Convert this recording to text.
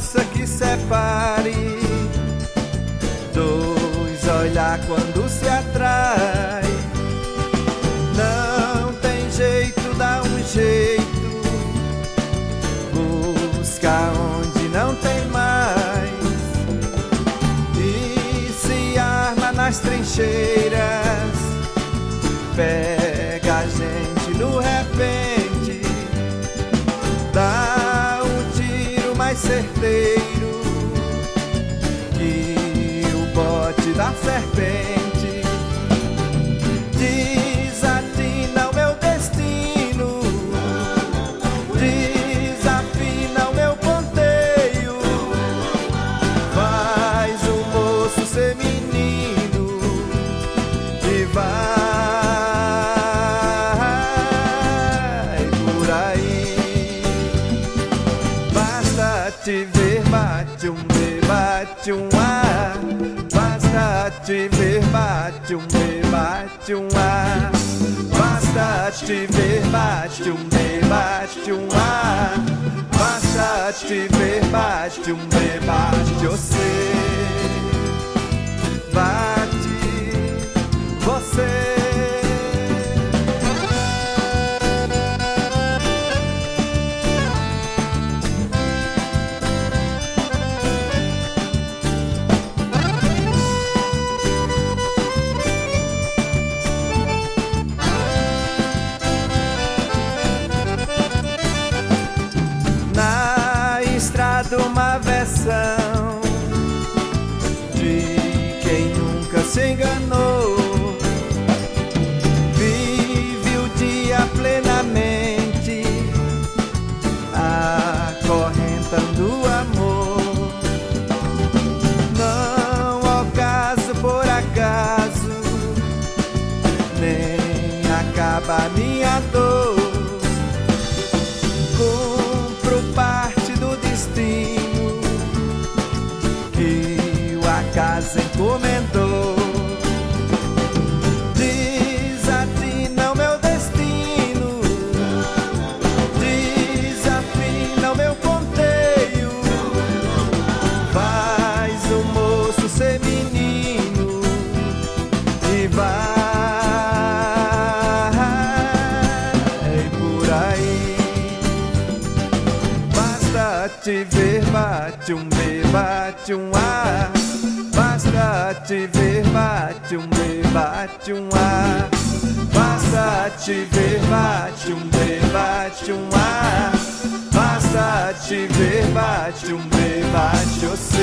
força que separe dois olhar quando se atrai. Não tem jeito, dá um jeito, busca onde não tem mais. E se arma nas trincheiras, pega a gente no repente, dá um tiro mais certeiro que o bote da serpente. Desatina o meu destino, desafina o meu ponteio, faz o moço ser menino e vai por aí. Basta te ver, bate um B, bate um A. Basta te ver, bate um B, bate um A. Basta te ver, bate um B, bate um A. Basta te ver, bate um B, bate você. Bate você. Na estrada uma versão de quem nunca se enganou, vive o dia plenamente, acorrentando o amor. Não ao caso por acaso, nem acaba a minha dor. Parte do destino que o acaso encomendou. Desatina o meu destino, desafina o meu ponteio, faz o moço ser menino e vai por aí. Basta te ver, bate um B, bate um A. Basta te ver, bate um B, bate um A. Basta te ver, bate um B, bate um A. Basta te ver, bate um B, bate o C.